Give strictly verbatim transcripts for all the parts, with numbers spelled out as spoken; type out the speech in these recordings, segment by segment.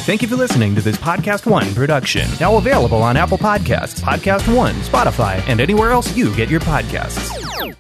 Thank you for listening to this Podcast One production. Now available on Apple Podcasts, Podcast One, Spotify, and anywhere else you get your podcasts.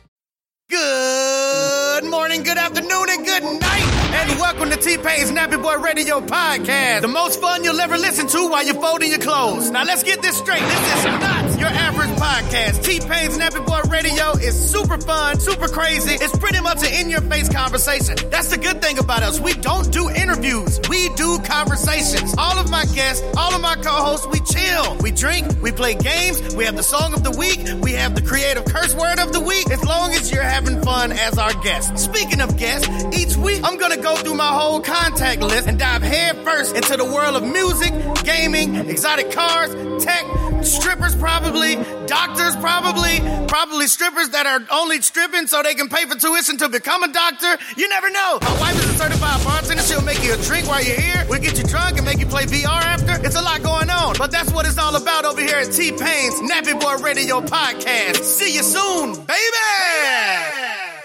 Good morning, good afternoon, and good night. And welcome to T-Pain's Nappy Boy Radio Podcast. The most fun you'll ever listen to while you're folding your clothes. Now let's get this straight. This is not your average podcast. T-Pain's Nappy Boy Radio is super fun, super crazy. It's pretty much an in-your-face conversation. That's the good thing about us. We don't do interviews. We do conversations. All of my guests, all of my co-hosts, we chill. We drink, we play games. We have the song of the week. We have the creative curse word of the week. As long as you're having fun as our guest. Speaking of guests, each week I'm going to go through my whole contact list and dive head first into the world of music, gaming, exotic cars, tech, strippers probably, doctors probably, probably strippers that are only stripping so they can pay for tuition to become a doctor. You never know. My wife is a certified bartender. She'll make you a drink while you're here. We'll get you drunk and make you play V R after. It's a lot going on. But that's what it's all about over here at T-Pain's Nappy Boy Radio Podcast. See you soon, baby!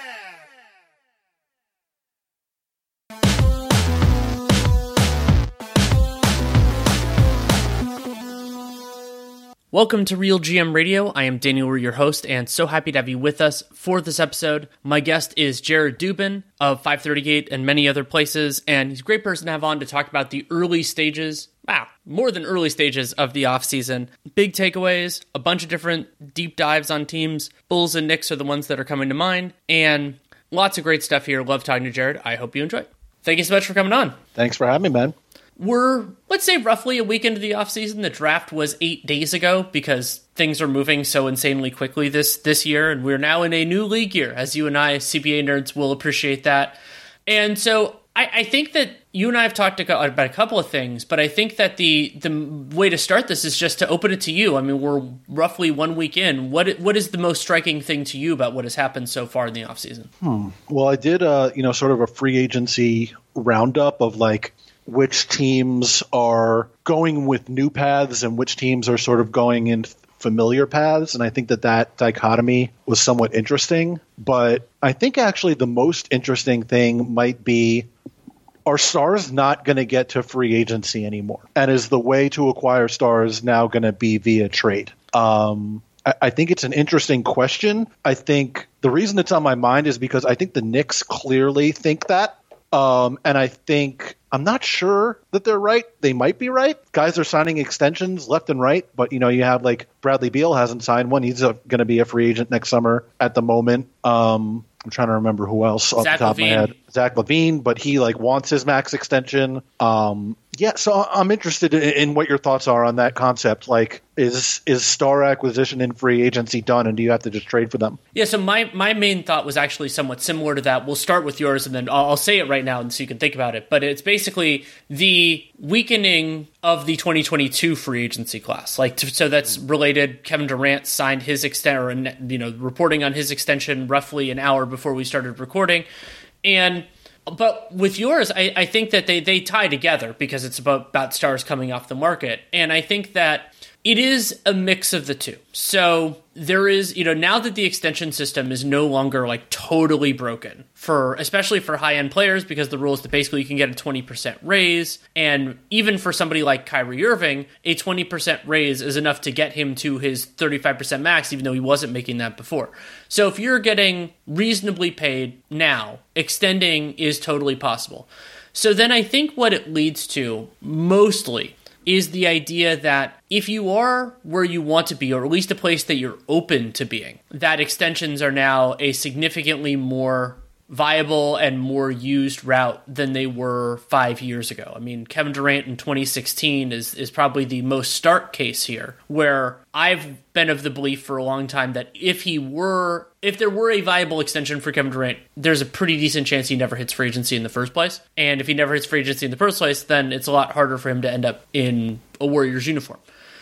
Welcome to Real G M Radio. I am Daniel, your host, and so happy to have you with us for this episode. My guest is Jared Dubin of five thirty-eight and many other places, and he's a great person to have on to talk about the early stages, wow, more than early stages of the offseason. Big takeaways, a bunch of different deep dives on teams. Bulls and Knicks are the ones that are coming to mind, and lots of great stuff here. Love talking to Jared. I hope you enjoy. Thank you so much for coming on. Thanks for having me, man. We're, let's say, roughly a week into the offseason. The draft was eight days ago because things are moving so insanely quickly this this year, and we're now in a new league year, as you and I, C B A nerds, will appreciate that. And so I, I think that you and I have talked about a couple of things, but I think that the the way to start this is just to open it to you. I mean, we're roughly one week in. What What is the most striking thing to you about what has happened so far in the offseason? Hmm. Well, I did, uh, you know, sort of a free agency roundup of, like, which teams are going with new paths and which teams are sort of going in familiar paths. And I think that that dichotomy was somewhat interesting. But I think actually the most interesting thing might be, are stars not going to get to free agency anymore? And is the way to acquire stars now going to be via trade? Um, I, I think it's an interesting question. I think the reason it's on my mind is because I think the Knicks clearly think that. Um, and I think I'm not sure that they're right. They might be right. Guys are signing extensions left and right. But, you know, you have like Bradley Beal hasn't signed one. He's going to be a free agent next summer at the moment. Um, I'm trying to remember who else off Zach the top Levine. of my head. Zach Levine, but he like wants his max extension. Um, yeah, so I'm interested in, in what your thoughts are on that concept. Like, is is star acquisition and free agency done, and do you have to just trade for them? Yeah, so my, my main thought was actually somewhat similar to that. We'll start with yours, and then I'll, I'll say it right now so you can think about it. But it's basically the weakening of the twenty twenty-two free agency class. Like, so that's related. Kevin Durant signed his extent, or, you know, reporting on his extension roughly an hour before we started recording. And but with yours, I, I think that they, they tie together because it's about, about stars coming off the market. And I think that it is a mix of the two. So there is, you know, now that the extension system is no longer like totally broken for, especially for high-end players, because the rule is that basically you can get a twenty percent raise. And even for somebody like Kyrie Irving, a twenty percent raise is enough to get him to his thirty-five percent max, even though he wasn't making that before. So if you're getting reasonably paid now, extending is totally possible. So then I think what it leads to mostly is the idea that if you are where you want to be, or at least a place that you're open to being, that extensions are now a significantly more viable and more used route than they were five years ago. I mean, Kevin Durant in twenty sixteen is, is probably the most stark case here, where I've been of the belief for a long time that if he were, if there were a viable extension for Kevin Durant, there's a pretty decent chance he never hits free agency in the first place. And if he never hits free agency in the first place, then it's a lot harder for him to end up in a Warriors uniform.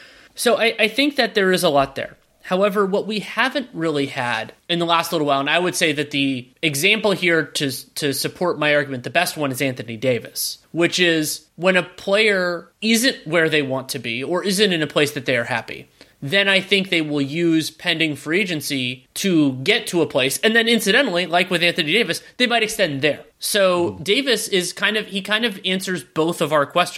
So I, I think that there is a lot there. However, what we haven't really had in the last little while, and I would say that the example here to to support my argument, the best one is Anthony Davis, which is when a player isn't where they want to be or isn't in a place that they are happy, then I think they will use pending free agency to get to a place. And then incidentally, like with Anthony Davis, they might extend there. So Davis is kind of, he kind of answers both of our questions.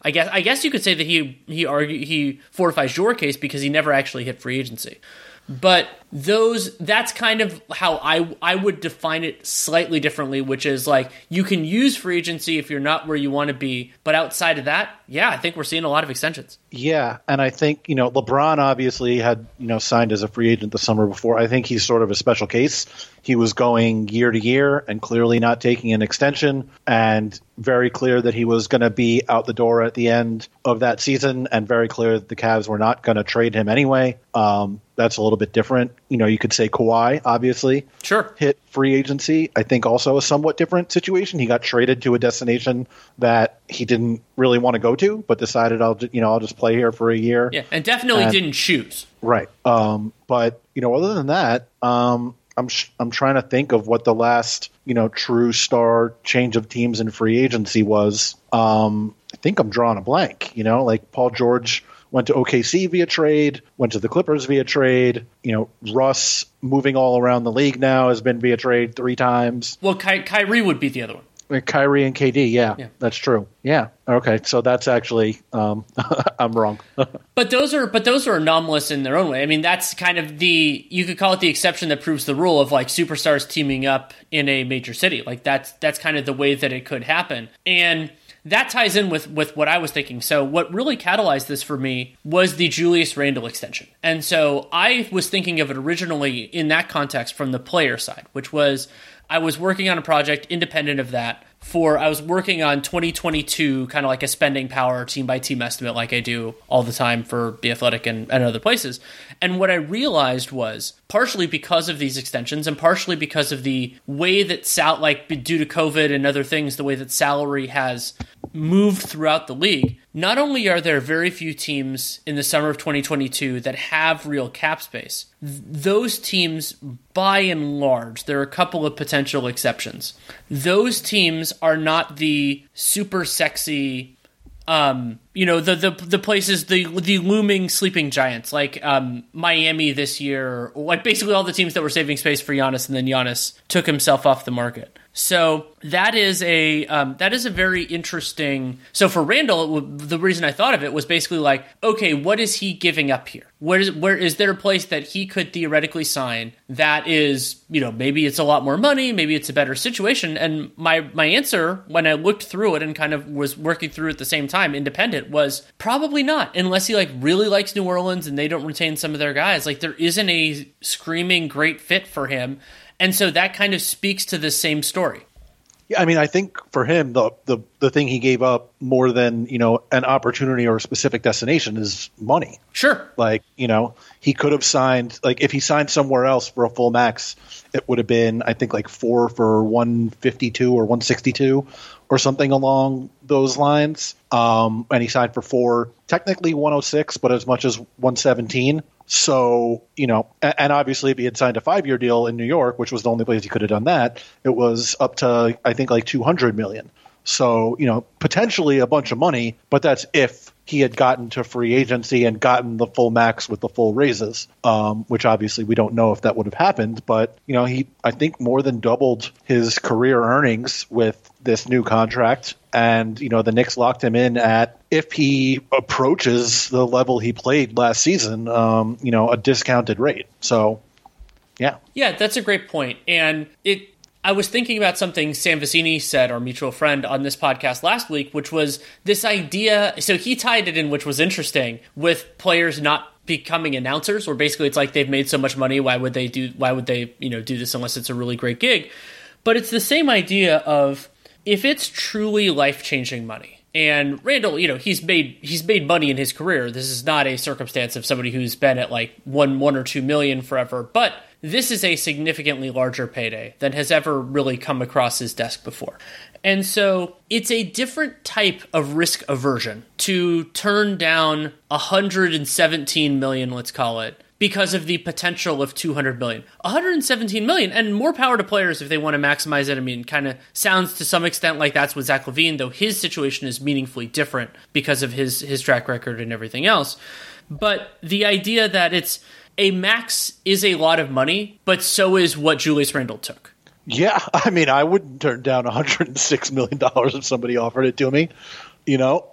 I guess I guess you could say that he he argue he fortifies your case because he never actually hit free agency. But those that's kind of how I I would define it slightly differently, which is like you can use free agency if you're not where you want to be, but outside of that, yeah, I think we're seeing a lot of extensions. Yeah, and I think, you know, LeBron obviously had, you know, signed as a free agent the summer before. I think he's sort of a special case. He was going year to year and clearly not taking an extension, and very clear that he was going to be out the door at the end of that season, and very clear that the Cavs were not going to trade him anyway. Um, that's a little bit different. You know, you could say Kawhi, obviously, sure, hit free agency. I think also a somewhat different situation. He got traded to a destination that he didn't really want to go to, but decided I'll, you know, I'll just play here for a year. Yeah, and definitely and, didn't choose. Right. Um, but you know, other than that, um, I'm sh- I'm trying to think of what the last, you know, true star change of teams in free agency was. Um, I think I'm drawing a blank. You know, like Paul George went to O K C via trade, went to the Clippers via trade. You know, Russ moving all around the league now has been via trade three times. Well, Ky- Kyrie would be the other one. Kyrie and K D, yeah, yeah, that's true. Yeah, okay, so that's actually um, I'm wrong. But those are but those are anomalous in their own way. I mean, that's kind of the you could call it the exception that proves the rule of like superstars teaming up in a major city. Like that's that's kind of the way that it could happen, and that ties in with, with what I was thinking. So what really catalyzed this for me was the Julius Randle extension. And so I was thinking of it originally in that context from the player side, which was I was working on a project independent of that for, I was working on twenty twenty-two, kind of like a spending power team by team estimate like I do all the time for The Athletic and, and other places. And what I realized was, partially because of these extensions and partially because of the way that, sal- like due to COVID and other things, the way that salary has moved throughout the league, not only are there very few teams in the summer of twenty twenty-two that have real cap space, th- those teams, by and large, there are a couple of potential exceptions. Those teams are not the super sexy, um, you know, the, the the places, the the looming sleeping giants, like um, Miami this year, like basically all the teams that were saving space for Giannis, and then Giannis took himself off the market. So that is a um, that is a very interesting. So for Randall, it, the reason I thought of it was basically like, okay, what is he giving up here? Where is where is there a place that he could theoretically sign that is, you know, maybe it's a lot more money, maybe it's a better situation? And my my answer when I looked through it and kind of was working through it at the same time, independent, was probably not, unless he like really likes New Orleans and they don't retain some of their guys. Like there isn't a screaming great fit for him. And so that kind of speaks to the same story. Yeah, I mean, I think for him, the, the the thing he gave up more than, you know, an opportunity or a specific destination is money. Sure. Like, you know, he could have signed, like if he signed somewhere else for a full max, it would have been, I think, like four for one fifty-two or one sixty-two or something along those lines. Um, and he signed for four, technically one oh six, but as much as one seventeen. So, you know, and obviously if he had signed a five-year deal in New York, which was the only place he could have done that, it was up to, I think, like two hundred million dollars. So, you know, potentially a bunch of money, but that's if he had gotten to free agency and gotten the full max with the full raises, um, which obviously we don't know if that would have happened. But, you know, he, I think, more than doubled his career earnings with this new contract. And, you know, the Knicks locked him in at, if he approaches the level he played last season, um, you know, a discounted rate. So, yeah. Yeah, that's a great point. And it, I was thinking about something Sam Vecini said, our mutual friend, on this podcast last week, which was this idea. So he tied it in, which was interesting, with players not becoming announcers, or basically it's like they've made so much money. Why would they do, why would they, you know, do this unless it's a really great gig? But it's the same idea of, if it's truly life-changing money, and Randall, you know, he's made he's made money in his career. This is not a circumstance of somebody who's been at like one one or two million forever, but this is a significantly larger payday than has ever really come across his desk before. And so it's a different type of risk aversion to turn down one hundred seventeen million, let's call it, because of the potential of two hundred million. one hundred seventeen million, and more power to players if they want to maximize it. I mean, kind of sounds to some extent like that's what Zach LaVine, though his situation is meaningfully different because of his, his track record and everything else. But the idea that it's a max is a lot of money, but so is what Julius Randle took. Yeah, I mean, I wouldn't turn down one hundred six million dollars if somebody offered it to me. You know, like,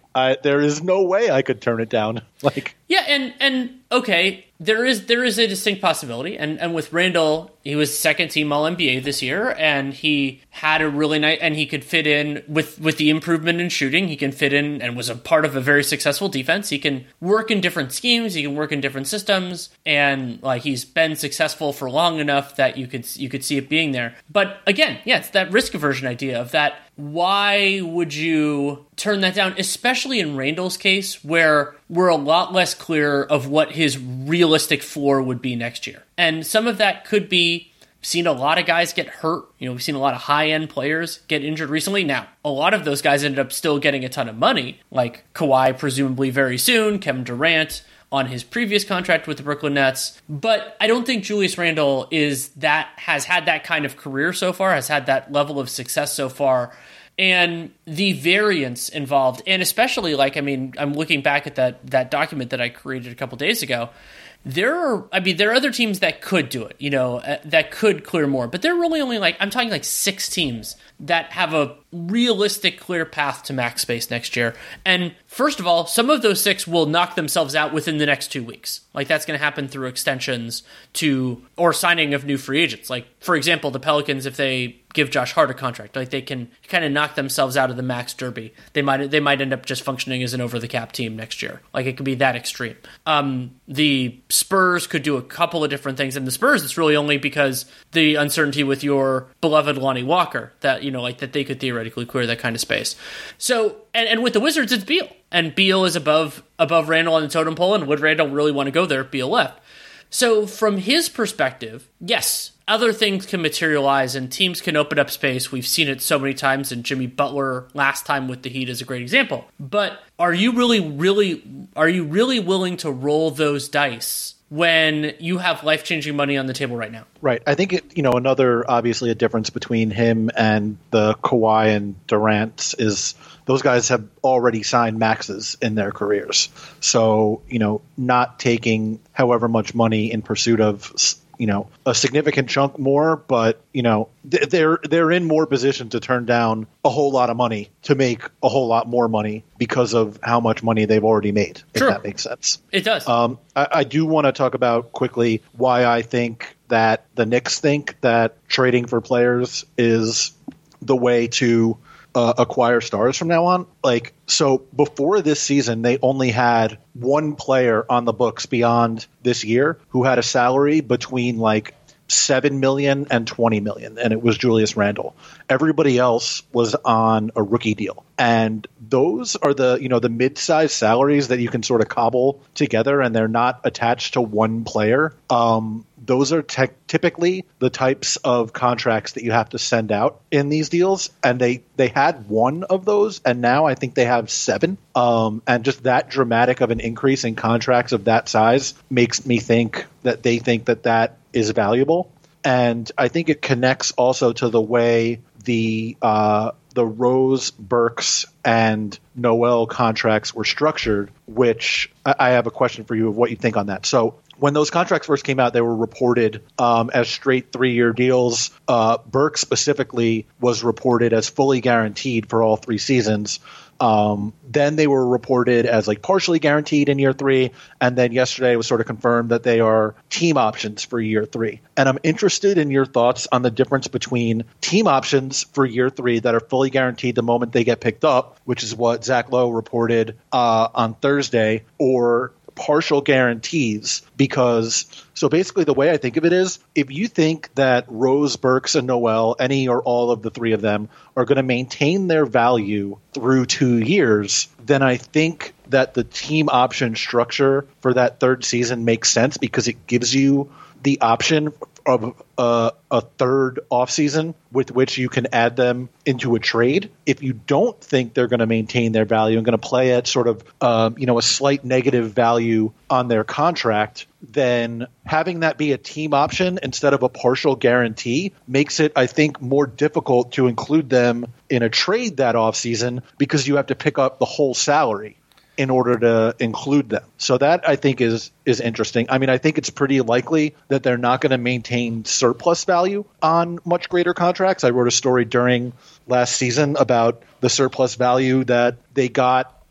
I, there is no way I could turn it down. Like, yeah, and and okay, there is there is a distinct possibility, and and with Randall, he was second team All N B A this year, and he had a really nice, and he could fit in with with the improvement in shooting. He can fit in and was a part of a very successful defense. He can work in different schemes. He can work in different systems, and like he's been successful for long enough that you could you could see it being there. But again, yeah, it's that risk aversion idea of that. Why would you turn that down, especially in Randall's case, where we're a lot less clear of what his realistic floor would be next year? And some of that could be, we've seen a lot of guys get hurt. You know, we've seen a lot of high-end players get injured recently. Now, a lot of those guys ended up still getting a ton of money, like Kawhi presumably very soon, Kevin Durant on his previous contract with the Brooklyn Nets. But I don't think Julius Randle is that has had that kind of career so far, has had that level of success so far. And the variance involved, and especially like, I mean, I'm looking back at that that document that I created a couple days ago. There are, I mean, there are other teams that could do it, you know, uh, that could clear more. But there are really only like, I'm talking like six teams that have a realistic, clear path to max space next year. And first of all, some of those six will knock themselves out within the next two weeks. Like that's going to happen through extensions to, or signing of new free agents. Like, for example, the Pelicans, if they give Josh Hart a contract, like they can kind of knock themselves out of the max derby. They might they might end up just functioning as an over the cap team next year. Like it could be that extreme. Um, the Spurs could do a couple of different things, and the Spurs, it's really only because the uncertainty with your beloved Lonnie Walker that you know like that they could theoretically clear that kind of space. So and, and with the Wizards, it's Beal, and Beal is above above Randle on the totem pole, and would Randle really want to go there? Beal left. So from his perspective, yes, other things can materialize and teams can open up space. We've seen it so many times, and Jimmy Butler last time with the Heat is a great example. But are you really, really, are you really willing to roll those dice when you have life-changing money on the table right now? Right. I think, it, you know, another, obviously, a difference between him and the Kawhi and Durant is those guys have already signed maxes in their careers. So, you know, not taking however much money in pursuit of, you know, a significant chunk more, but, you know, they're they're in more position to turn down a whole lot of money to make a whole lot more money because of how much money they've already made, if Sure. that makes sense. It does. Um, I, I do want to talk about quickly why I think that the Knicks think that trading for players is the way to uh, acquire stars from now on. Like, so before this season, they only had one player on the books beyond this year who had a salary between like seven million and twenty million, and it was Julius Randle. Everybody else was on a rookie deal. And those are the, you know, the mid-sized salaries that you can sort of cobble together, and they're not attached to one player. Um, those are te- typically the types of contracts that you have to send out in these deals. And they, they had one of those, and now I think they have seven. Um, and just that dramatic of an increase in contracts of that size makes me think that they think that that is valuable. And I think it connects also to the way the uh, the Rose, Burks, and Noel contracts were structured, which I, I have a question for you of what you think on that. So when those contracts first came out, they were reported um, as straight three-year deals. Uh, Burks specifically was reported as fully guaranteed for all three seasons. Um, then they were reported as like partially guaranteed in year three. And then yesterday it was sort of confirmed that they are team options for year three. And I'm interested in your thoughts on the difference between team options for year three that are fully guaranteed the moment they get picked up, which is what Zach Lowe reported uh, on Thursday, or partial guarantees. Because so basically the way I think of it is, if you think that Rose, Burks, and Noel, any or all of the three of them, are going to maintain their value through two years, then I think that the team option structure for that third season makes sense, because it gives you the option of uh, a third offseason with which you can add them into a trade. If you don't think they're going to maintain their value and going to play at sort of um, you know a slight negative value on their contract, then having that be a team option instead of a partial guarantee makes it, I think, more difficult to include them in a trade that offseason, because you have to pick up the whole salary in order to include them. So that, I think, is is interesting. I mean, I think it's pretty likely that they're not going to maintain surplus value on much greater contracts. I wrote a story during last season about the surplus value that they got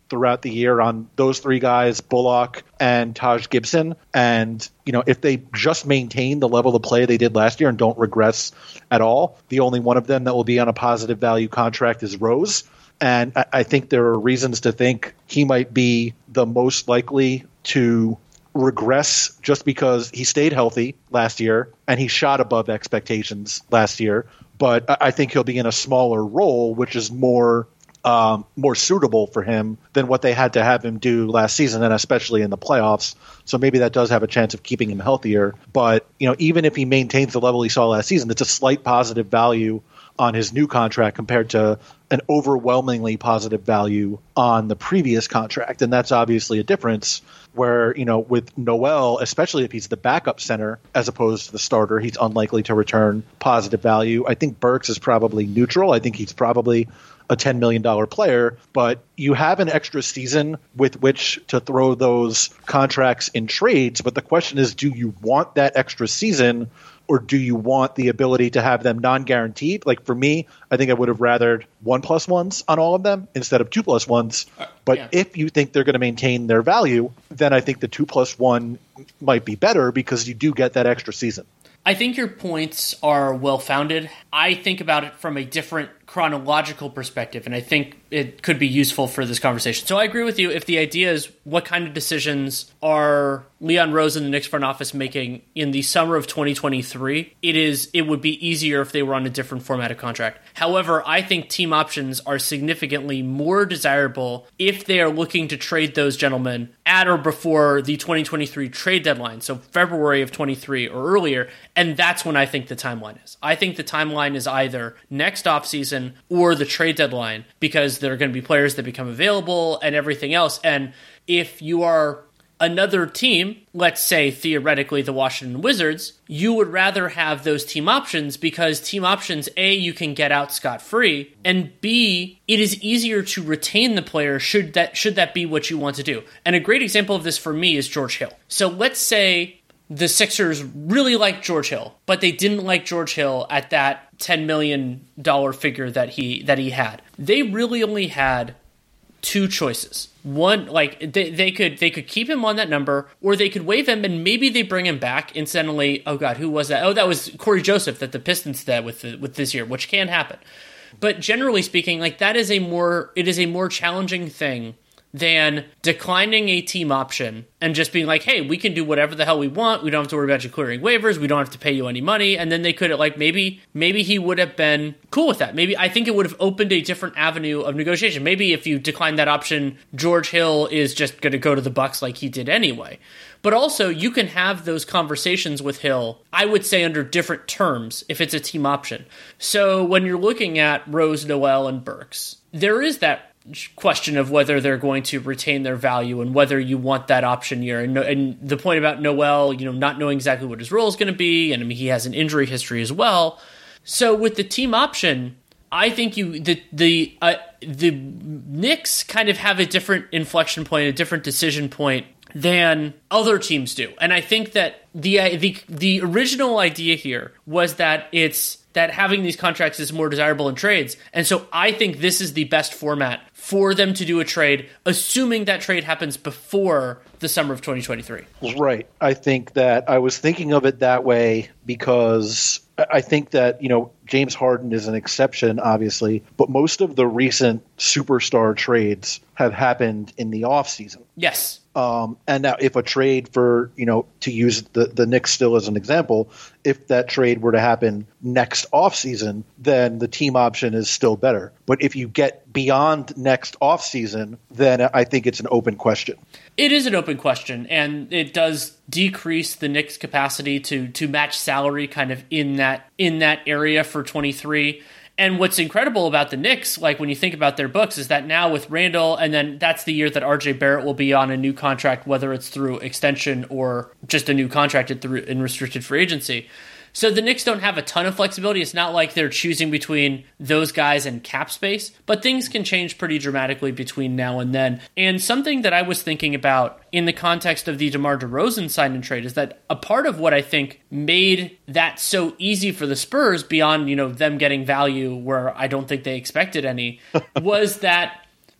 throughout the year on those three guys, Bullock and Taj Gibson. And, you know, if they just maintain the level of play they did last year and don't regress at all, the only one of them that will be on a positive value contract is Rose. And I, I think there are reasons to think he might be the most likely to regress just because he stayed healthy last year and he shot above expectations last year. But I, I think he'll be in a smaller role, which is more um, more suitable for him than what they had to have him do last season, and especially in the playoffs. So maybe that does have a chance of keeping him healthier. But, you know, even if he maintains the level he saw last season, it's a slight positive value on his new contract compared to an overwhelmingly positive value on the previous contract. And that's obviously a difference where, you know, with Noel, especially if he's the backup center as opposed to the starter, he's unlikely to return positive value. I think Burks is probably neutral. I think he's probably a ten million dollars player, but you have an extra season with which to throw those contracts in trades. But the question is, do you want that extra season, or do you want the ability to have them non-guaranteed? Like for me, I think I would have rathered one plus ones on all of them instead of two plus ones. But yeah. If you think they're going to maintain their value, then I think the two plus one might be better because you do get that extra season. I think your points are well-founded. I think about it from a different chronological perspective, and I think it could be useful for this conversation. So I agree with you if the idea is what kind of decisions are Leon Rose and the Knicks front office making in the summer of twenty twenty-three, it is it would be easier if they were on a different format of contract. However, I think team options are significantly more desirable if they are looking to trade those gentlemen at or before the twenty twenty-three trade deadline, so February of twenty-three or earlier, and that's when I think the timeline is. I think the timeline is either next offseason or the trade deadline, because there are going to be players that become available and everything else. And if you are another team, let's say theoretically the Washington Wizards, you would rather have those team options because team options, A, you can get out scot-free, and B, it is easier to retain the player should that should that be what you want to do. And a great example of this for me is George Hill. So let's say the Sixers really liked George Hill, but they didn't like George Hill at that ten million dollars figure that he that he had. They really only had two choices. One, like they, they could they could keep him on that number, or they could waive him and maybe they bring him back. Incidentally, oh god, who was that? Oh, that was Corey Joseph that the Pistons did with the, with this year, which can happen. But generally speaking, like that is a more it is a more challenging thing than declining a team option and just being like, hey, we can do whatever the hell we want. We don't have to worry about you clearing waivers. We don't have to pay you any money. And then they could have, like, maybe maybe he would have been cool with that. Maybe I think it would have opened a different avenue of negotiation. Maybe if you decline that option, George Hill is just going to go to the Bucks like he did anyway. But also, you can have those conversations with Hill, I would say, under different terms if it's a team option. So when you're looking at Rose, Noel, and Burks, there is that question of whether they're going to retain their value and whether you want that option year. And, and the point about Noel, you know, not knowing exactly what his role is going to be, and I mean, he has an injury history as well. So with the team option, I think you the the uh, the Knicks kind of have a different inflection point, a different decision point than other teams do. And I think that the uh, the the original idea here was that it's that having these contracts is more desirable in trades. And so I think this is the best format for them to do a trade, assuming that trade happens before the summer of twenty twenty-three. Right. I think that I was thinking of it that way because I think that, you know, James Harden is an exception, obviously, but most of the recent superstar trades have happened in the offseason. Yes. Um, and now if a trade for, you know, to use the, the Knicks still as an example, if that trade were to happen next offseason, then the team option is still better. But if you get beyond next offseason, then I think it's an open question. It is an open question, and it does decrease the Knicks' capacity to to match salary kind of in that in that area for twenty-three. And what's incredible about the Knicks, like when you think about their books, is that now with Randall, and then that's the year that R J Barrett will be on a new contract, whether it's through extension or just a new contract in restricted free agency. So the Knicks don't have a ton of flexibility. It's not like they're choosing between those guys and cap space, but things can change pretty dramatically between now and then. And something that I was thinking about in the context of the DeMar DeRozan sign and trade is that a part of what I think made that so easy for the Spurs, beyond, you know, them getting value where I don't think they expected any, was that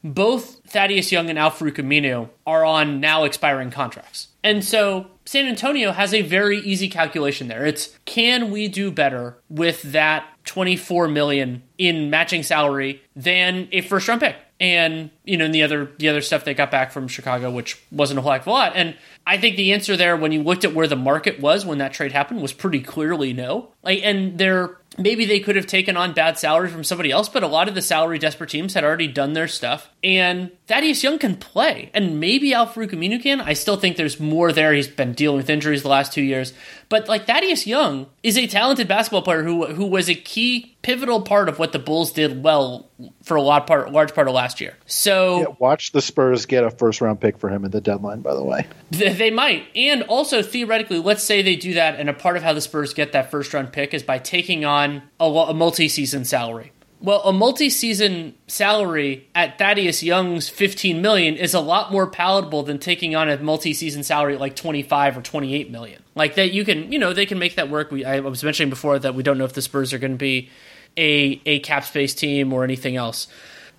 both Thaddeus Young and Al-Farouq Aminu are on now expiring contracts. And so San Antonio has a very easy calculation there. It's, can we do better with that twenty-four million dollars in matching salary than a first round pick? And, you know, and the other the other stuff they got back from Chicago, which wasn't a whole heck of a lot. And I think the answer there, when you looked at where the market was when that trade happened, was pretty clearly no. Like, and they're maybe they could have taken on bad salary from somebody else, but a lot of the salary desperate teams had already done their stuff. And Thaddeus Young can play, and maybe Al-Farouq Aminu can. I still think there's more there. He's been dealing with injuries the last two years. But like Thaddeus Young is a talented basketball player who who was a key pivotal part of what the Bulls did well for a lot part, large part of last year. So yeah, watch the Spurs get a first round pick for him at the deadline, by the way. Th- they might. And also theoretically, let's say they do that, and a part of how the Spurs get that first round pick is by taking on a, a multi-season salary. Well, a multi-season salary at Thaddeus Young's fifteen million dollars is a lot more palatable than taking on a multi-season salary at like twenty-five or twenty-eight million dollars. Like that, you can, you know, they can make that work. We, I was mentioning before that we don't know if the Spurs are going to be a a cap space team or anything else.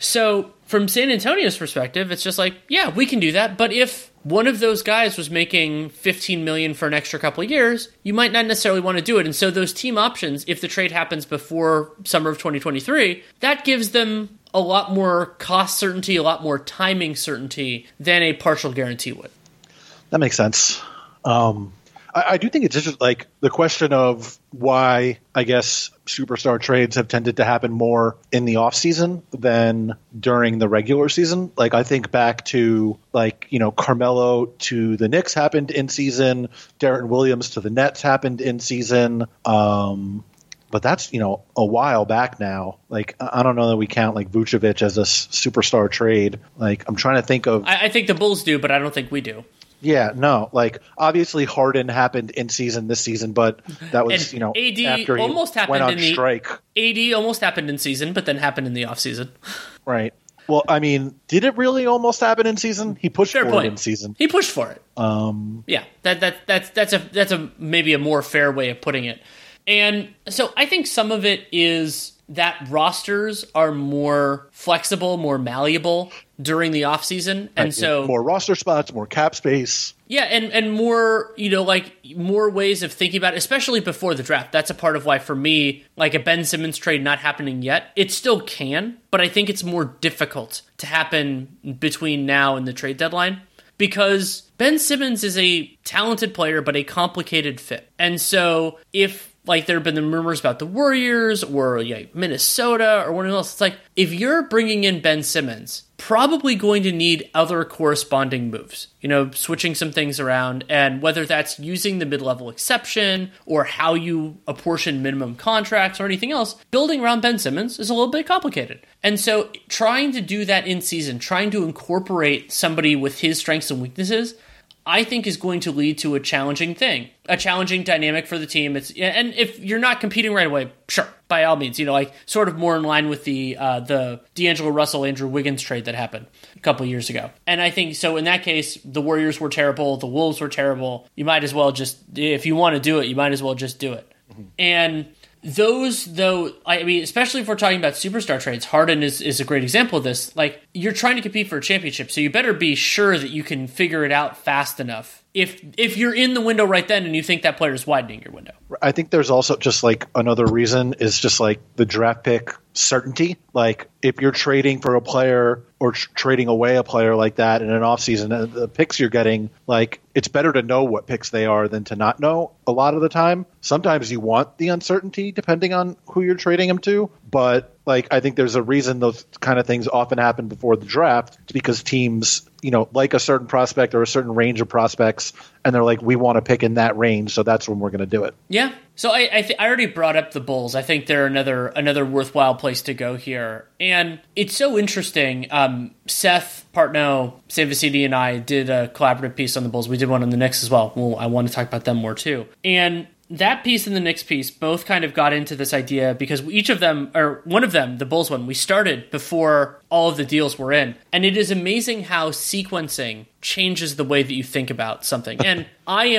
So from San Antonio's perspective, it's just like, yeah, we can do that. But if one of those guys was making fifteen million dollars for an extra couple of years, you might not necessarily want to do it. And so those team options, if the trade happens before summer of twenty twenty-three, that gives them a lot more cost certainty, a lot more timing certainty than a partial guarantee would. That makes sense. Um, I, I do think it's just like the question of why, I guess, superstar trades have tended to happen more in the offseason than during the regular season. Like, I think back to, like, you know, Carmelo to the Knicks happened in season. Deron Williams to the Nets happened in season. Um, but that's, you know, a while back now. Like, I don't know that we count, like, Vucevic as a s- superstar trade. Like, I'm trying to think of... I, I think the Bulls do, but I don't think we do. Yeah, no, like obviously Harden happened in season this season, but that was, and you know, A D after he almost happened went on in the strike. A D almost happened in season, but then happened in the offseason. Right. Well, I mean, did it really almost happen in season? He pushed Fair for point. it in season. He pushed for it. Um, yeah, that that that's that's a that's a maybe a more fair way of putting it. And so I think some of it is that rosters are more flexible, more malleable during the offseason. And so more roster spots, more cap space. Yeah, and, and more, you know, like more ways of thinking about it, especially before the draft. That's a part of why, for me, like a Ben Simmons trade not happening yet, it still can, but I think it's more difficult to happen between now and the trade deadline. Because Ben Simmons is a talented player, but a complicated fit. And so if, like, there have been the rumors about the Warriors or yeah, Minnesota or whatever else, it's like, if you're bringing in Ben Simmons, probably going to need other corresponding moves. You know, switching some things around, and whether that's using the mid-level exception or how you apportion minimum contracts or anything else, building around Ben Simmons is a little bit complicated. And so trying to do that in season, trying to incorporate somebody with his strengths and weaknesses, I think is going to lead to a challenging thing, a challenging dynamic for the team. It's and if you're not competing right away, sure, by all means, you know, like sort of more in line with the uh, the D'Angelo Russell, Andrew Wiggins trade that happened a couple of years ago. And I think so. In that case, the Warriors were terrible, the Wolves were terrible. You might as well just, if you want to do it, you might as well just do it. Mm-hmm. And those, though, I mean, especially if we're talking about superstar trades, Harden is, is a great example of this. Like, you're trying to compete for a championship, so you better be sure that you can figure it out fast enough. If if you're in the window right then and you think that player is widening your window. I think there's also just like another reason is just like the draft pick certainty. Like if you're trading for a player or tr- trading away a player like that in an offseason, uh, the picks you're getting, like it's better to know what picks they are than to not know a lot of the time. Sometimes you want the uncertainty depending on who you're trading them to. But like I think there's a reason those kind of things often happen before the draft. It's because teams, you know, like a certain prospect or a certain range of prospects, and they're like, we want to pick in that range, so that's when we're going to do it. Yeah. So I I, th- I already brought up the Bulls. I think they're another another worthwhile place to go here. And it's so interesting. Um, Seth Partnow, Sam Vecini, and I did a collaborative piece on the Bulls. We did one on the Knicks as well. Well, I want to talk about them more too. And that piece and the Knicks piece both kind of got into this idea because each of them, or one of them, the Bulls one, we started before all of the deals were in. And it is amazing how sequencing changes the way that you think about something. And I am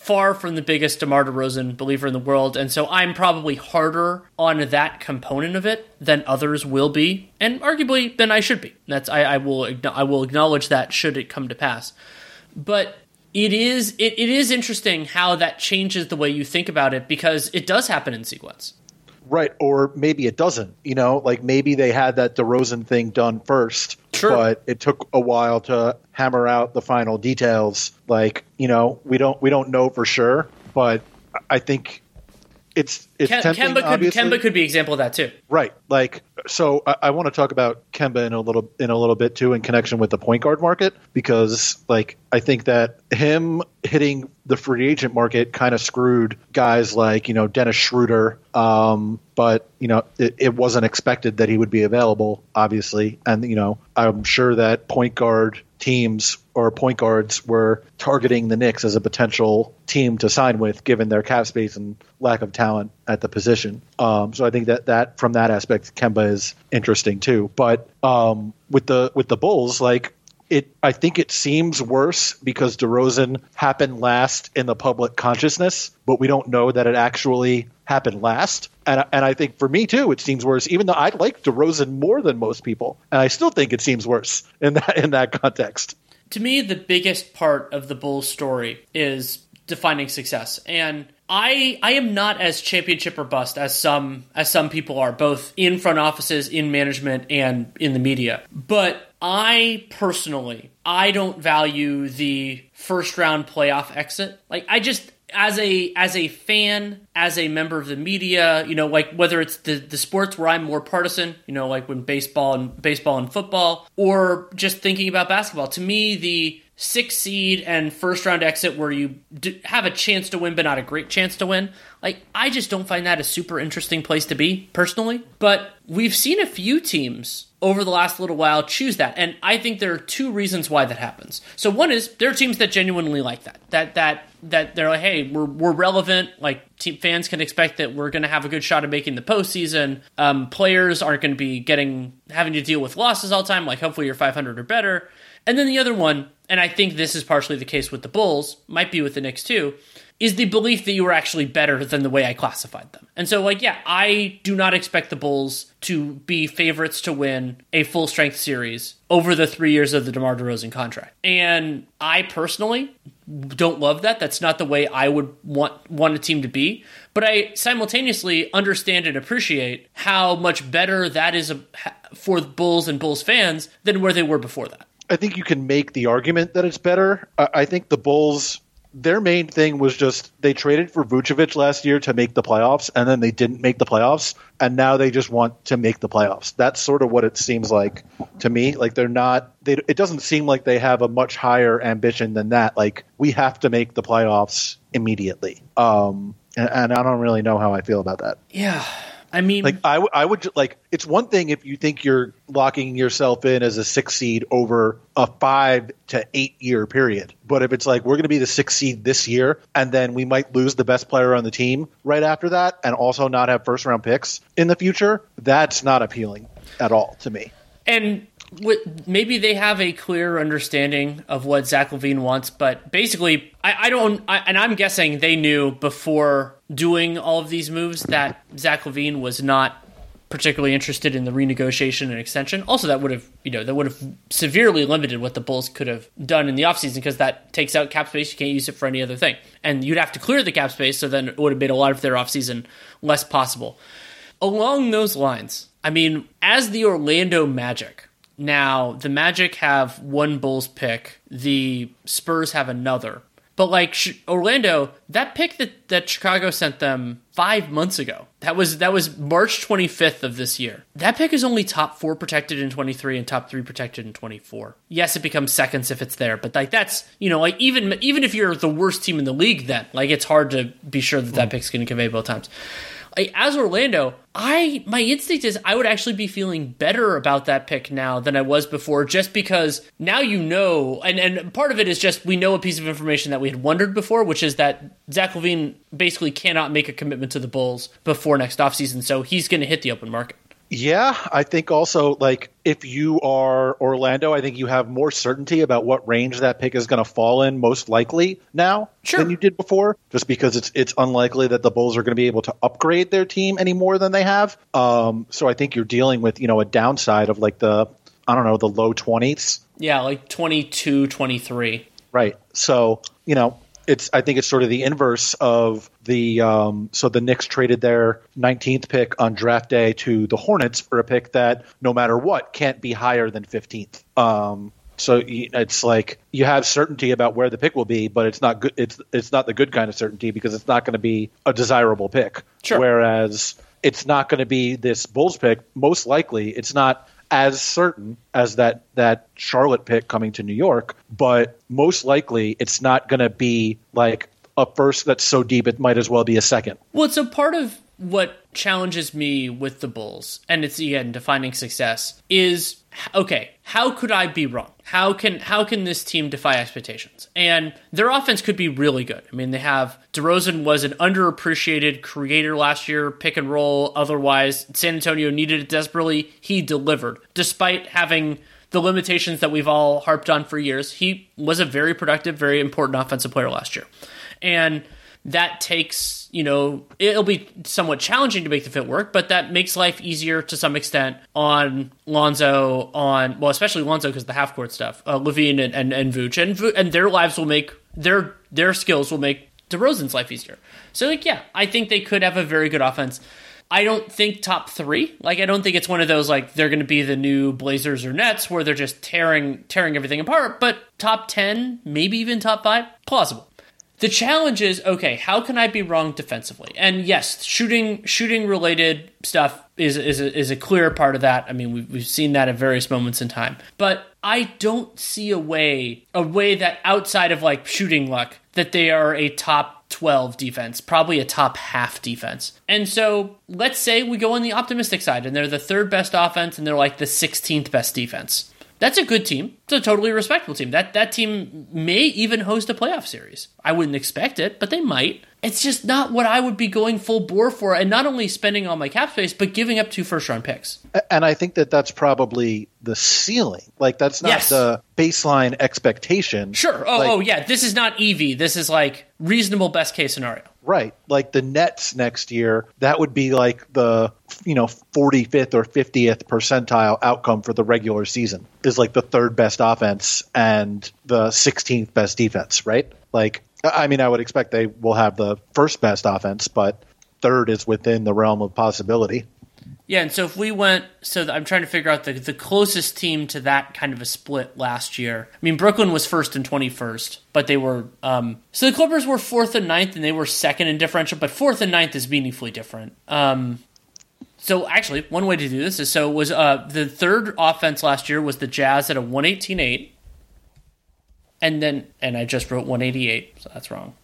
far from the biggest DeMar DeRozan believer in the world, and so I'm probably harder on that component of it than others will be, and arguably than I should be. That's I, I will I will acknowledge that should it come to pass. But it is it, it is interesting how that changes the way you think about it, because it does happen in sequence. Right, or maybe it doesn't. You know, like maybe they had that DeRozan thing done first, True. but it took a while to hammer out the final details. Like, you know, we don't we don't know for sure, but I think it's it's Kem- tempting. Kemba could obviously. Kemba could be an example of that too. Right, like so. I, I want to talk about Kemba in a little in a little bit too, in connection with the point guard market, because like I think that him hitting the free agent market kind of screwed guys like, you know, Dennis Schroeder. Um, but, you know, it, it wasn't expected that he would be available, obviously. And, you know, I'm sure that point guard teams or point guards were targeting the Knicks as a potential team to sign with, given their cap space and lack of talent at the position. Um, so I think that, that from that aspect, Kemba is interesting too. But um, with the with the Bulls, like, It, I think it seems worse because DeRozan happened last in the public consciousness, but we don't know that it actually happened last. And, and I think for me, too, it seems worse, even though I like DeRozan more than most people. And I still think it seems worse in that in that context. To me, the biggest part of the Bulls story is defining success. And I I am not as championship or bust as some as some people are, both in front offices, in management, and in the media. But I personally, I don't value the first round playoff exit. Like, I just, as a as a fan, as a member of the media, you know, like whether it's the, the sports where I'm more partisan, you know, like when baseball and baseball and football, or just thinking about basketball, to me, the sixth seed and first round exit where you d- have a chance to win but not a great chance to win, like, I just don't find that a super interesting place to be personally. But we've seen a few teams over the last little while choose that, and I think there are two reasons why that happens. So one is there are teams that genuinely like that, that that that they're like, hey, we're we're relevant. Like, team fans can expect that we're going to have a good shot at making the postseason. Um, players aren't going to be getting having to deal with losses all the time. Like, hopefully you're five hundred or better. And then the other one, and I think this is partially the case with the Bulls, might be with the Knicks too, is the belief that you were actually better than the way I classified them. And so, like, yeah, I do not expect the Bulls to be favorites to win a full-strength series over the three years of the DeMar DeRozan contract. And I personally don't love that. That's not the way I would want, want a team to be. But I simultaneously understand and appreciate how much better that is for the Bulls and Bulls fans than where they were before that. I think you can make the argument that it's better. I think the Bulls, their main thing was just they traded for Vucevic last year to make the playoffs, and then they didn't make the playoffs, and now they just want to make the playoffs. That's sort of what it seems like to me. Like, they're not they, – it doesn't seem like they have a much higher ambition than that. Like, we have to make the playoffs immediately. Um, and, and I don't really know how I feel about that. Yeah. I mean, like I, w- I would like it's one thing if you think you're locking yourself in as a six seed over a five to eight year period. But if it's like we're going to be the sixth seed this year and then we might lose the best player on the team right after that and also not have first round picks in the future, that's not appealing at all to me. And what, maybe they have a clear understanding of what Zach LaVine wants, but basically, I, I don't, I, and I'm guessing they knew before doing all of these moves that Zach LaVine was not particularly interested in the renegotiation and extension. Also, that would have, you know, that would have severely limited what the Bulls could have done in the offseason, because that takes out cap space. You can't use it for any other thing. And you'd have to clear the cap space, so then it would have made a lot of their offseason less possible. Along those lines, I mean, as the Orlando Magic, now the Magic have one Bulls pick, the Spurs have another. But like Orlando, that pick that, that Chicago sent them five months ago, that was that was March twenty-fifth of this year. That pick is only top four protected in twenty-three and top three protected in twenty-four. Yes, it becomes seconds if it's there, but like that's, you know, like even even if you're the worst team in the league, then like it's hard to be sure that that pick's going to convey both times. Like, as Orlando, I my instinct is I would actually be feeling better about that pick now than I was before, just because now you know, and, and part of it is just we know a piece of information that we had wondered before, which is that Zach LaVine basically cannot make a commitment to the Bulls before next offseason, so he's going to hit the open market. Yeah, I think also, like, if you are Orlando, I think you have more certainty about what range that pick is going to fall in most likely now sure. than you did before, just because it's it's unlikely that the Bulls are going to be able to upgrade their team any more than they have. Um, so I think you're dealing with, you know, a downside of like the, I don't know, the low twenties. Yeah, like twenty-two, twenty-three. Right. So, you know, it's I think it's sort of the inverse of the um, so the Knicks traded their nineteenth pick on draft day to the Hornets for a pick that no matter what can't be higher than fifteenth. Um, so it's like you have certainty about where the pick will be, but it's not good. It's it's not the good kind of certainty because it's not going to be a desirable pick. Sure. Whereas it's not going to be this Bulls pick. Most likely, it's not as certain as that that Charlotte pick coming to New York, but most likely it's not going to be like a first that's so deep it might as well be a second. Well, so part of what challenges me with the Bulls, and it's again defining success, is okay, how could I be wrong? How can how can this team defy expectations? And their offense could be really good. I mean, they have DeRozan was an underappreciated creator last year, pick and roll. Otherwise, San Antonio needed it desperately. He delivered, despite having the limitations that we've all harped on for years. He was a very productive, very important offensive player last year, and that takes, you know, it'll be somewhat challenging to make the fit work, but that makes life easier to some extent on Lonzo, on, well, especially Lonzo because of the half-court stuff, uh, Levine and, and, and Vooch, and, and their lives will make, their their skills will make DeRozan's life easier. So, like, yeah, I think they could have a very good offense. I don't think top three. Like, I don't think it's one of those, like, they're going to be the new Blazers or Nets where they're just tearing tearing everything apart, but top ten, maybe even top five, plausible. The challenge is, okay, how can I be wrong defensively? And yes, shooting shooting related stuff is is a, is a clear part of that. I mean, we've, we've seen that at various moments in time. But I don't see a way, a way that outside of like shooting luck, that they are a top twelve defense, probably a top half defense. And so let's say we go on the optimistic side and they're the third best offense and they're like the sixteenth best defense. That's a good team. It's a totally respectable team. That that team may even host a playoff series. I wouldn't expect it, but they might. It's just not what I would be going full bore for, and not only spending all my cap space, but giving up two first-round picks. And I think that that's probably the ceiling. Like, that's not yes. the baseline expectation. Sure. Oh, like, oh, yeah. This is not Evie. This is, like, reasonable best-case scenario. Right. Like the Nets next year, that would be like the, you know, forty-fifth or fiftieth percentile outcome for the regular season is like the third best offense and the sixteenth best defense, right? Like, I mean, I would expect they will have the first best offense, but third is within the realm of possibility. Yeah, and so if we went, so I'm trying to figure out the, the closest team to that kind of a split last year. I mean, Brooklyn was first and twenty-first, but they were, um, so the Clippers were fourth and ninth, and they were second in differential, but fourth and ninth is meaningfully different. Um, so actually, one way to do this is, so it was uh, the third offense last year was the Jazz at a one eighteen point eight, and then, and I just wrote one eighty-eight, so that's wrong.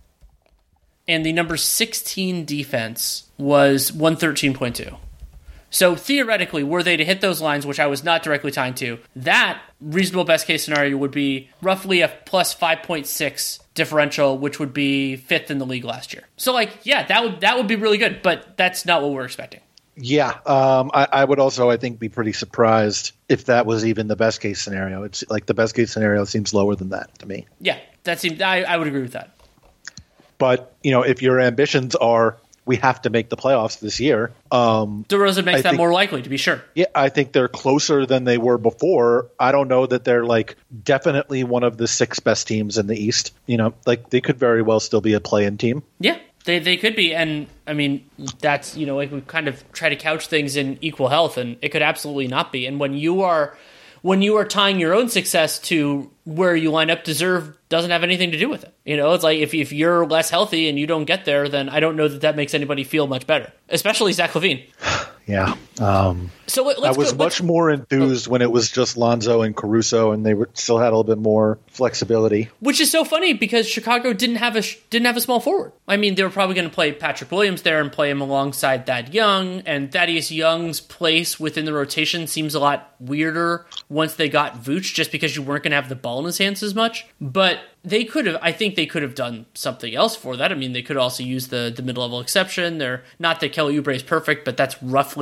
And the number sixteen defense was one thirteen point two. So theoretically, were they to hit those lines, which I was not directly tying to, that reasonable best case scenario would be roughly a plus five point six differential, which would be fifth in the league last year. So, like, yeah, that would that would be really good, but that's not what we're expecting. Yeah, um, I, I would also, I think, be pretty surprised if that was even the best case scenario. It's like the best case scenario seems lower than that to me. Yeah, that seems. I, I would agree with that. But you know, if your ambitions are, we have to make the playoffs this year. Um, DeRozan makes I that think, more likely, to be sure. Yeah, I think they're closer than they were before. I don't know that they're like definitely one of the six best teams in the East. You know, like they could very well still be a play-in team. Yeah, they they could be. And I mean, that's, you know, like we kind of try to couch things in equal health, and it could absolutely not be. And when you are when you are tying your own success to where you line up, deserve doesn't have anything to do with it. You know, it's like if if you're less healthy and you don't get there, then I don't know that that makes anybody feel much better, especially Zach LaVine. Yeah. Um, so let's I was go, much more enthused oh. when it was just Lonzo and Caruso, and they were, still had a little bit more flexibility. Which is so funny because Chicago didn't have a didn't have a small forward. I mean, they were probably going to play Patrick Williams there and play him alongside Thad Young, and Thaddeus Young's place within the rotation seems a lot weirder once they got Vooch, just because you weren't going to have the ball in his hands as much. But they could have, I think they could have done something else for that. I mean, they could also use the, the mid-level exception. They're not that Kelly Oubre is perfect, but that's roughly the kind of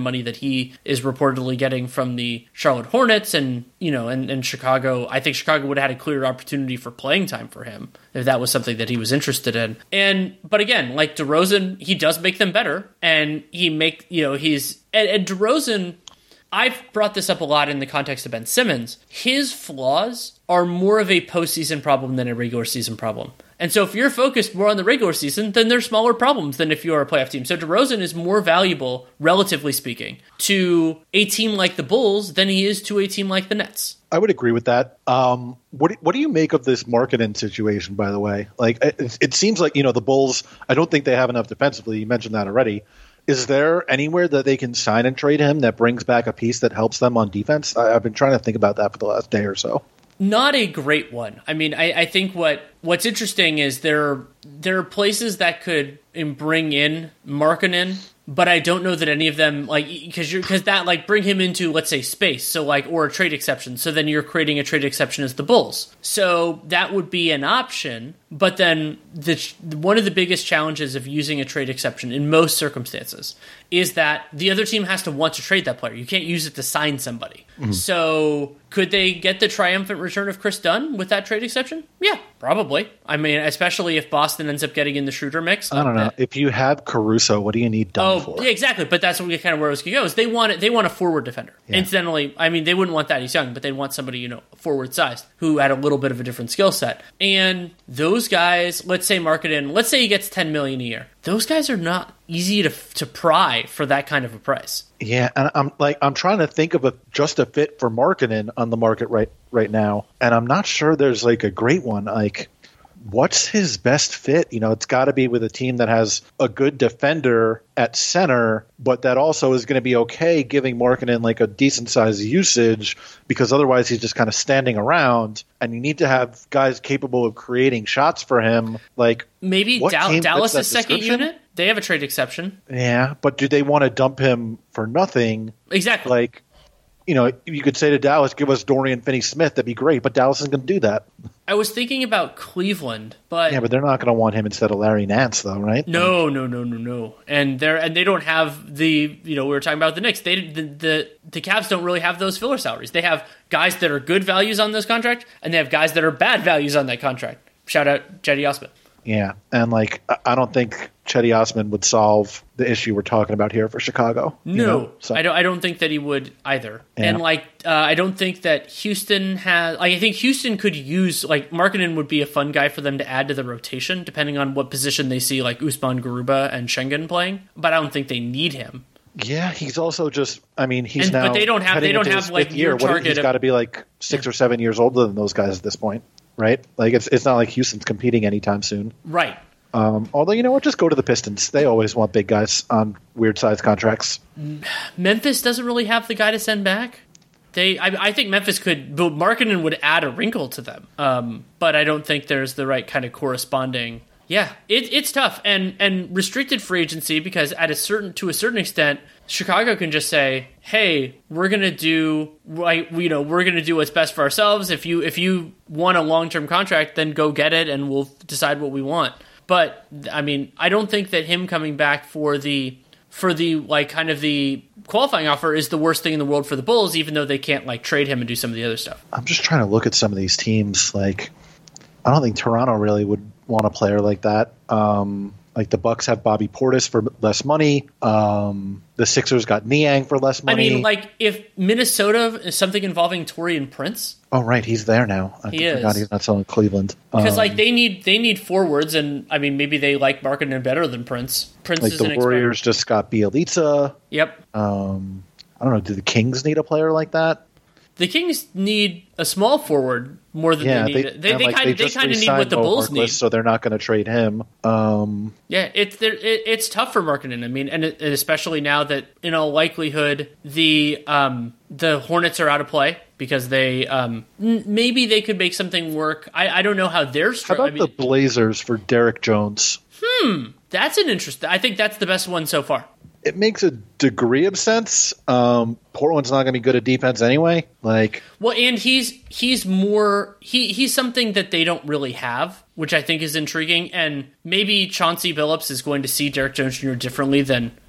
of money that he is reportedly getting from the Charlotte Hornets and, you know, and, and Chicago. I think Chicago would have had a clear opportunity for playing time for him if that was something that he was interested in. And, but again, like DeRozan, he does make them better, and he make, you know, he's, and, and DeRozan, I've brought this up a lot in the context of Ben Simmons. His flaws are more of a postseason problem than a regular season problem. And so if you're focused more on the regular season, then there's smaller problems than if you're a playoff team. So DeRozan is more valuable, relatively speaking, to a team like the Bulls than he is to a team like the Nets. I would agree with that. Um, what what do you make of this Markkanen situation, by the way? Like, it, it seems like, you know, the Bulls, I don't think they have enough defensively. You mentioned that already. Is there anywhere that they can sign and trade him that brings back a piece that helps them on defense? I, I've been trying to think about that for the last day or so. Not a great one. I mean, I, I think what what's interesting is there there are places that could bring in Markkanen, but I don't know that any of them, like, because you're because that like bring him into, let's say, space, so like, or a trade exception. So then you're creating a trade exception as the Bulls. So that would be an option. But then the one of the biggest challenges of using a trade exception in most circumstances is that the other team has to want to trade that player. You can't use it to sign somebody. Mm-hmm. So could they get the triumphant return of Chris Dunn with that trade exception? Yeah, probably. I mean, especially if Boston ends up getting in the Schroeder mix. I don't know. If you have Caruso, what do you need Dunn oh, for? Yeah, exactly. But that's what we kind of where it was going to go. Is they want it, they want a forward defender. Yeah. Incidentally, I mean, they wouldn't want that. He's young, but they want somebody, you know, forward sized who had a little bit of a different skill set. And those guys, let's say Markkanen, let's say he gets ten million dollars a year. Those guys are not easy to to pry for that kind of a price. Yeah, and I'm like I'm trying to think of a just a fit for Markkanen on the market right right now, and I'm not sure there's like a great one. Like, what's his best fit? You know, it's got to be with a team that has a good defender at center, but that also is going to be okay giving Markkanen like a decent size usage, because otherwise he's just kind of standing around, and you need to have guys capable of creating shots for him. Like, maybe Dal- Dallas' second unit? They have a trade exception. Yeah, but do they want to dump him for nothing? Exactly. Like, you know, you could say to Dallas, give us Dorian Finney-Smith. That'd be great, but Dallas isn't going to do that. I was thinking about Cleveland, but... Yeah, but they're not going to want him instead of Larry Nance, though, right? No, no, no, no, no. And they're and they don't have the, you know, we were talking about the Knicks. They the, the the Cavs don't really have those filler salaries. They have guys that are good values on this contract, and they have guys that are bad values on that contract. Shout out Cedi Osman. Yeah, and like I don't think Cedi Osman would solve the issue we're talking about here for Chicago. No, you know? so. I don't. I don't think that he would either. Yeah. And like, uh, I don't think that Houston has. Like, I think Houston could use like Markkanen would be a fun guy for them to add to the rotation, depending on what position they see like Usman Garuba and Schengen playing. But I don't think they need him. Yeah, he's also just. I mean, he's and, now. But they don't have. They don't have like year. your target. What, he's got to be like six or seven years older than those guys at this point, right? Like it's it's not like Houston's competing anytime soon, right? Um, although, you know what, just go to the Pistons. They always want big guys on weird size contracts. Memphis doesn't really have the guy to send back. They, I, I think Memphis could, but Markkanen would add a wrinkle to them. Um, but I don't think there's the right kind of corresponding. Yeah, it, it's tough, and and restricted free agency, because at a certain to a certain extent, Chicago can just say, "Hey, we're gonna do like you know we're gonna do what's best for ourselves. If you if you want a long term contract, then go get it, and we'll decide what we want." But I mean, I don't think that him coming back for the for the like kind of the qualifying offer is the worst thing in the world for the Bulls, even though they can't like trade him and do some of the other stuff. I'm just trying to look at some of these teams. Like, I don't think Toronto really would want a player like that. Um, like the Bucks have Bobby Portis for less money. Um, the Sixers got Niang for less money. I mean, like if Minnesota is something involving Taurean Prince. Oh right, he's there now. I he forgot is. He's not still in Cleveland. Because um, like they need they need forwards, and I mean maybe they like Markkanen better than Prince. Prince like is the an Warriors experiment. just got Bielitsa. Yep. Um, I don't know. Do the Kings need a player like that? The Kings need a small forward more than yeah, they need. They they, they like, kind of they kind of need what the Mo Bulls Harkless, need. So they're not going to trade him. Um, yeah, it's it, it's tough for Markkanen. I mean, and, it, and especially now that in all likelihood the um, the Hornets are out of play because they um, n- maybe they could make something work. I, I don't know how they're. Str- how about I mean, the Blazers for Derek Jones? Hmm, that's an interesting. I think that's the best one so far. It makes a degree of sense. Um, Portland's not going to be good at defense anyway. Like, well, and he's he's more he he's something that they don't really have, which I think is intriguing. And maybe Chauncey Billups is going to see Derek Jones Junior differently than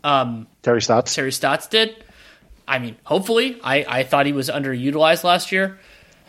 um, Terry Stotts. Terry Stotts did. I mean, hopefully. I, I thought he was underutilized last year.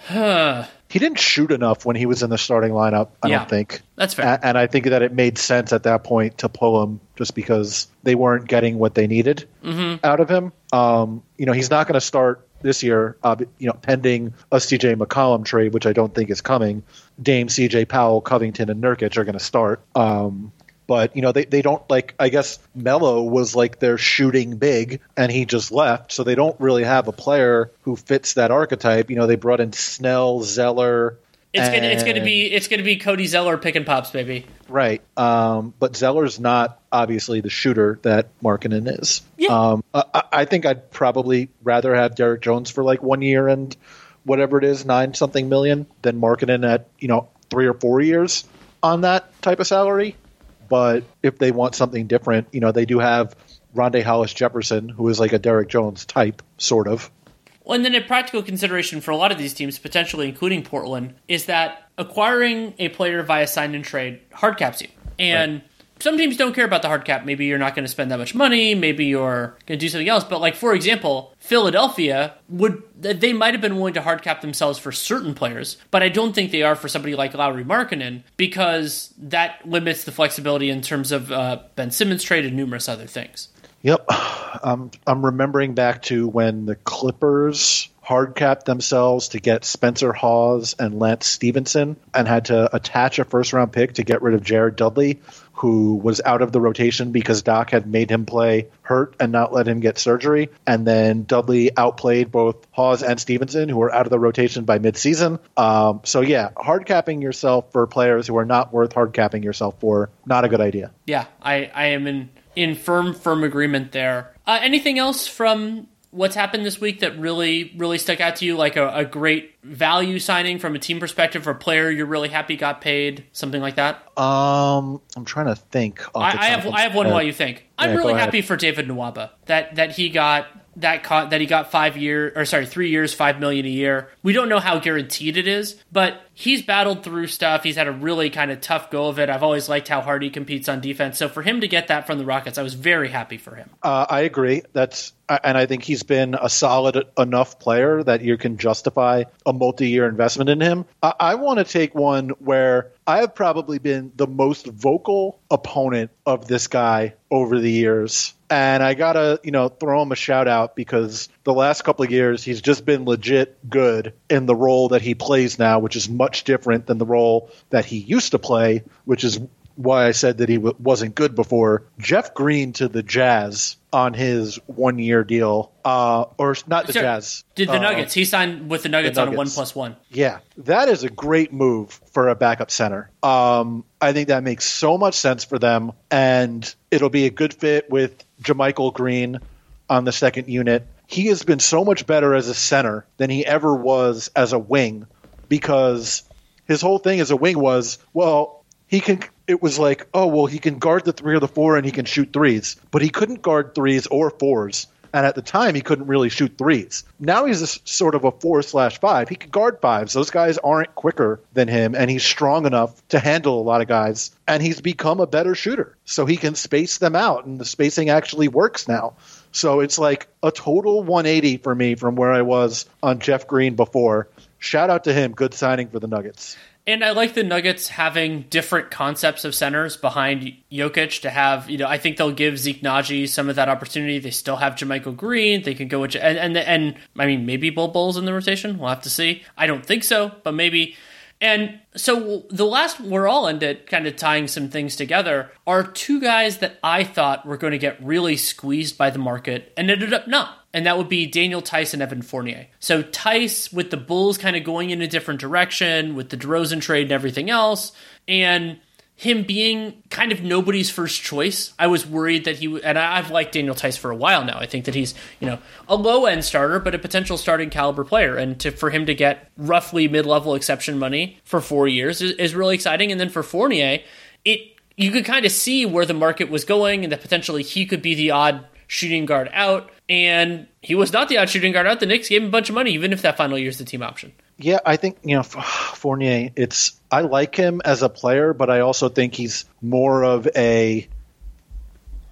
He didn't shoot enough when he was in the starting lineup, I Yeah, don't think. that's fair. A- And I think that it made sense at that point to pull him just because they weren't getting what they needed Mm-hmm. out of him. Um, you know, he's not going to start this year, uh, you know, pending a C J McCollum trade, which I don't think is coming. Dame, C J Powell, Covington, and Nurkic are going to start. Um, but, you know, they, they don't, like, I guess Melo was like their shooting big, and he just left. So they don't really have a player who fits that archetype. You know, they brought in Snell, Zeller. It's gonna it's gonna and- be it's gonna be Cody Zeller pick and pops, baby. Right. Um, but Zeller's not obviously the shooter that Markkanen is. Yeah. Um, I, I think I'd probably rather have Derek Jones for like one year and whatever it is, nine something million, than Markkanen at, you know, three or four years on that type of salary. But if they want something different, you know, they do have Rondae Hollis Jefferson, who is like a Derek Jones type, sort of. Well, and then a practical consideration for a lot of these teams, potentially including Portland, is that acquiring a player via sign and trade hard caps you. And Right. some teams don't care about the hard cap. Maybe you're not going to spend that much money. Maybe you're going to do something else. But, like, for example, Philadelphia would they might have been willing to hard cap themselves for certain players, but I don't think they are for somebody like Lauri Markkanen, because that limits the flexibility in terms of uh, Ben Simmons trade and numerous other things. Yep. Um, I'm remembering back to when the Clippers hard capped themselves to get Spencer Hawes and Lance Stevenson and had to attach a first round pick to get rid of Jared Dudley, who was out of the rotation because Doc had made him play hurt and not let him get surgery. And then Dudley outplayed both Hawes and Stevenson, who were out of the rotation by midseason. Um, so, yeah, hard capping yourself for players who are not worth hard capping yourself for, not a good idea. Yeah, I, I am in, in firm, firm agreement there. Uh, anything else from what's happened this week that really, really stuck out to you, like a, a great value signing from a team perspective, or a player you're really happy got paid, something like that? Um, I'm trying to think. off the I, I top have of I have one my while head. you think. I'm Yeah, really go ahead. happy for David Nwaba that that he got that co- that he got five year or sorry three years, five million a year. We don't know how guaranteed it is, but he's battled through stuff. He's had a really kind of tough go of it. I've always liked how hard he competes on defense. So for him to get that from the Rockets, I was very happy for him. Uh, I agree. That's and I think he's been a solid enough player that you can justify a multi-year investment in him. I, I want to take one where I have probably been the most vocal opponent of this guy over the years. And I got to, you know, throw him a shout out because the last couple of years he's just been legit good in the role that he plays now, which is much different than the role that he used to play, which is why I said that he w- wasn't good before. Jeff Green to the Jazz on his one-year deal, uh, or not the Sorry, Jazz. Did the uh, Nuggets. He signed with the Nuggets, on a one Nuggets. plus one. Yeah, that is a great move for a backup center. Um, I think that makes so much sense for them, and it'll be a good fit with JaMychal Green on the second unit. He has been so much better as a center than he ever was as a wing, because his whole thing as a wing was, well, he can. It was like, oh, well, he can guard the three or the four and he can shoot threes, but he couldn't guard threes or fours. And at the time, he couldn't really shoot threes. Now he's a, s- sort of a four slash five. He can guard fives. Those guys aren't quicker than him, and he's strong enough to handle a lot of guys. And he's become a better shooter, so he can space them out, and the spacing actually works now. So it's like a total one eighty for me from where I was on Jeff Green before. Shout out to him. Good signing for the Nuggets. And I like the Nuggets having different concepts of centers behind Jokic to have, you know, I think they'll give Zeke Naji some of that opportunity. They still have JaMychal Green. They can go with, and, and, and I mean, maybe Bol Bol's in the rotation. We'll have to see. I don't think so, but maybe. And so the last, where I'll end it, kind of tying some things together, are two guys that I thought were going to get really squeezed by the market and ended up not. And that would be Daniel Tice and Evan Fournier. So Tice, with the Bulls kind of going in a different direction, with the DeRozan trade and everything else, and him being kind of nobody's first choice. I was worried that he, and I've liked Daniel Tice for a while now. I think that he's, you know, a low-end starter, but a potential starting caliber player. And to for him to get roughly mid-level exception money for four years is, is really exciting. And then for Fournier, it you could kind of see where the market was going and that potentially he could be the odd shooting guard out. And he was not the odd shooting guard out. The Knicks gave him a bunch of money, even if that final year is the team option. Yeah, I think, you know, Fournier, it's I like him as a player, but I also think he's more of a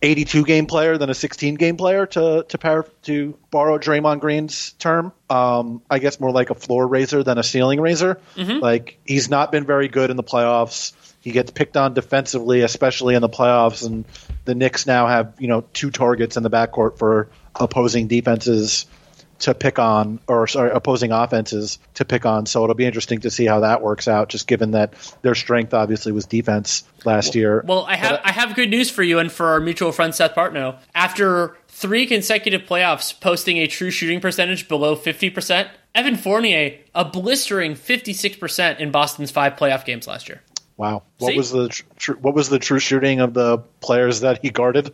eighty-two game player than a sixteen game player, to to par- to borrow Draymond Green's term. Um, I guess more like a floor raiser than a ceiling raiser. Mm-hmm. Like, he's not been very good in the playoffs. He gets picked on defensively, especially in the playoffs, and the Knicks now have, you know, two targets in the backcourt for opposing defenses to pick on, or sorry, opposing offenses to pick on. So it'll be interesting to see how that works out, just given that their strength obviously was defense last year. Well, I have but, I have good news for you and for our mutual friend Seth Partnow. After three consecutive playoffs posting a true shooting percentage below fifty percent, Evan Fournier, a blistering fifty-six percent in Boston's five playoff games last year. Wow. What See? was the tr- what was the true shooting of the players that he guarded?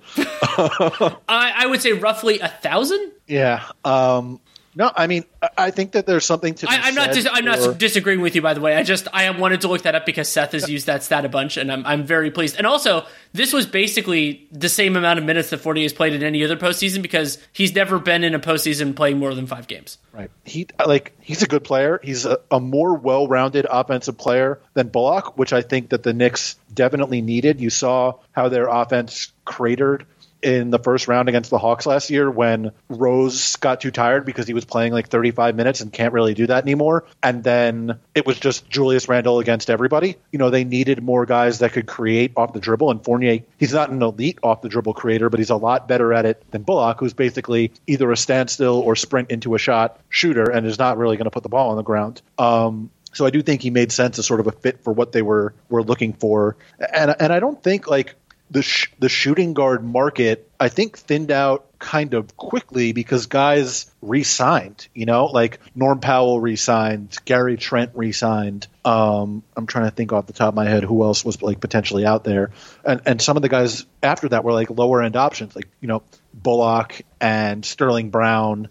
I, I would say roughly a thousand. Yeah. Um, no, I mean, I think that there's something to be I, I'm not. Dis- I'm for... not disagreeing with you, by the way. I just I wanted to look that up because Seth has used that stat a bunch, and I'm I'm very pleased. And also, this was basically the same amount of minutes that Fournier has played in any other postseason, because he's never been in a postseason playing more than five games. Right. He like he's a good player. He's a, a more well-rounded offensive player than Bullock, which I think that the Knicks definitely needed. You saw how their offense cratered in the first round against the Hawks last year when Rose got too tired because he was playing like thirty-five minutes and can't really do that anymore. And then it was just Julius Randle against everybody. You know, they needed more guys that could create off the dribble. And Fournier, he's not an elite off the dribble creator, but he's a lot better at it than Bullock, who's basically either a standstill or sprint into a shot shooter and is not really going to put the ball on the ground. Um, So I do think he made sense as sort of a fit for what they were were looking for. And and I don't think like the sh- the shooting guard market, I think, thinned out kind of quickly because guys re-signed, you know, like Norm Powell re-signed, Gary Trent re-signed. Um, I'm trying to think off the top of my head who else was like potentially out there. And and some of the guys after that were like lower end options, like, you know, Bullock and Sterling Brown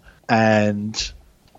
and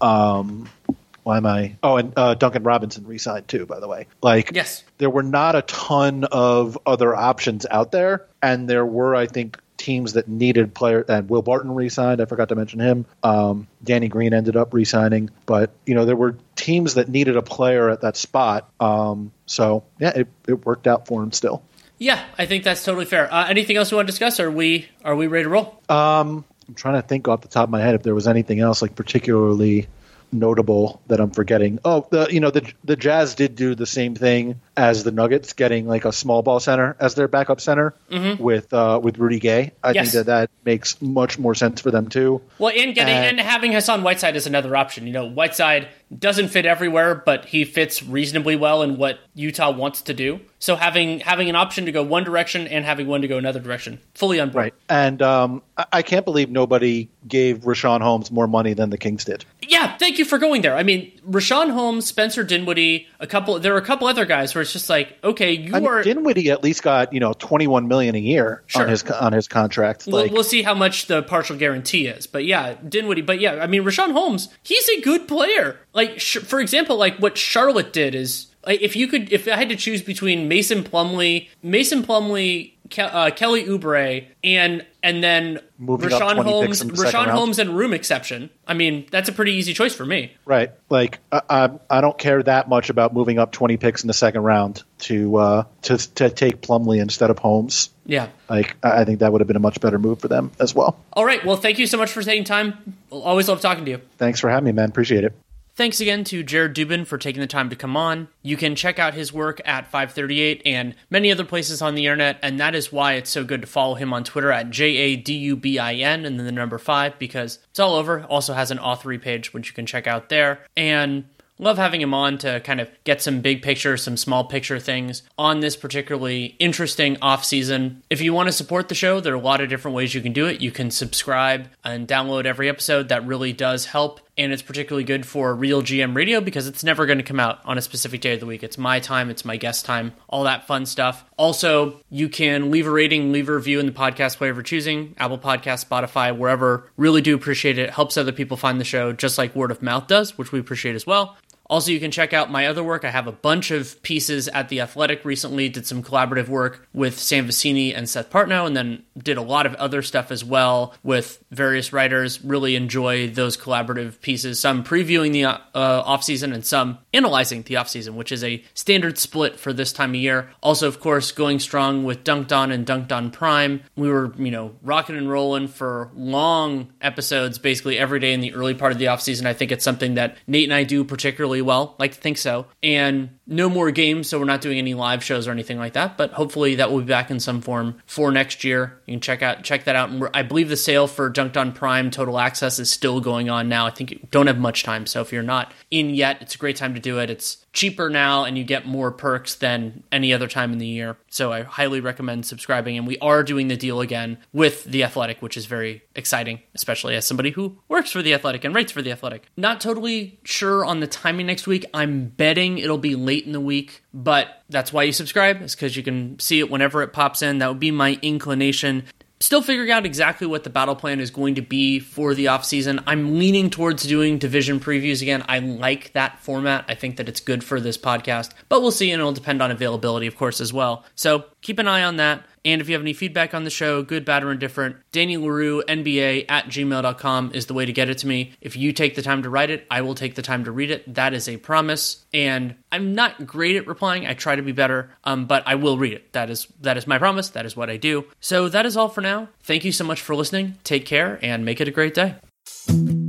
um Why am I? Oh, and uh, Duncan Robinson re-signed too, by the way. Like, yes, there were not a ton of other options out there, and there were, I think, teams that needed players. And Will Barton re-signed. I forgot to mention him. Um, Danny Green ended up re-signing, but you know there were teams that needed a player at that spot. Um, so yeah, it, it worked out for him still. Yeah, I think that's totally fair. Uh, anything else we want to discuss? Or are we are we ready to roll? Um, I'm trying to think off the top of my head if there was anything else like particularly notable that I'm forgetting. Oh, the you know the the Jazz did do the same thing as the Nuggets, getting like a small ball center as their backup center mm-hmm. with uh, with Rudy Gay. I yes. think that that makes much more sense for them too. Well, and getting and, and having Hassan Whiteside is another option. You know, Whiteside doesn't fit everywhere, but he fits reasonably well in what Utah wants to do. So having having an option to go one direction and having one to go another direction, fully on board. Right. And um, I can't believe nobody gave Richaun Holmes more money than the Kings did. Yeah, thank you for going there. I mean, Richaun Holmes, Spencer Dinwiddie, a couple. There were a couple other guys where it's just like, okay, you I are mean, Dinwiddie at least got, you know, twenty-one million dollars a year sure. on his on his contract. We'll, like, we'll see how much the partial guarantee is, but yeah, Dinwiddie. But yeah, I mean, Richaun Holmes, he's a good player. Like, sh- for example, like what Charlotte did is, like, if you could, if I had to choose between Mason Plumlee, Mason Plumlee, Ke- uh, Kelly Oubre, and and then Moving Richaun Holmes, Richaun Holmes, and room exception. I mean, that's a pretty easy choice for me. Right. Like, I, I, I don't care that much about moving up twenty picks in the second round to uh, to to take Plumlee instead of Holmes. Yeah. Like, I think that would have been a much better move for them as well. All right. Well, thank you so much for taking time. Always love talking to you. Thanks for having me, man. Appreciate it. Thanks again to Jared Dubin for taking the time to come on. You can check out his work at five thirty-eight and many other places on the internet, and that is why it's so good to follow him on Twitter at J A D U B I N and then the number five, because it's all over. Also has an author page, which you can check out there. And love having him on to kind of get some big picture, some small picture things on this particularly interesting off season. If you want to support the show, there are a lot of different ways you can do it. You can subscribe and download every episode. That really does help. And it's particularly good for Real G M Radio because it's never going to come out on a specific day of the week. It's my time, it's my guest time, all that fun stuff. Also, you can leave a rating, leave a review in the podcast player of choosing, Apple Podcasts, Spotify, wherever. Really do appreciate it. It helps other people find the show, just like word of mouth does, which we appreciate as well. Also, you can check out my other work. I have a bunch of pieces at The Athletic recently, did some collaborative work with Sam Vecini and Seth Partnow, and then did a lot of other stuff as well with various writers. Really enjoy those collaborative pieces, some previewing the uh, offseason and some analyzing the offseason, which is a standard split for this time of year. Also, of course, going strong with Dunked On and Dunked On Prime. We were, you know, rocking and rolling for long episodes basically every day in the early part of the offseason. I think it's something that Nate and I do particularly well. I like to think so. And no more games, so we're not doing any live shows or anything like that, but hopefully that will be back in some form for next year. You can check out check that out. And we're, I believe the sale for Dunked On Prime Total Access is still going on now. I think you don't have much time, so if you're not in yet, it's a great time to do it. It's cheaper now, and you get more perks than any other time in the year. So I highly recommend subscribing. And we are doing the deal again with The Athletic, which is very exciting, especially as somebody who works for The Athletic and writes for The Athletic. Not totally sure on the timing next week. I'm betting it'll be late in the week, but that's why you subscribe, is because you can see it whenever it pops in. That would be my inclination. Still figuring out exactly what the battle plan is going to be for the offseason. I'm leaning towards doing division previews again. I like that format. I think that it's good for this podcast, but we'll see, and it'll depend on availability, of course, as well. So keep an eye on that. And if you have any feedback on the show, good, bad, or indifferent, Danny Leroux, N B A at gmail dot com is the way to get it to me. If you take the time to write it, I will take the time to read it. That is a promise. And I'm not great at replying. I try to be better, um, but I will read it. That is that is my promise. That is what I do. So that is all for now. Thank you so much for listening. Take care and make it a great day.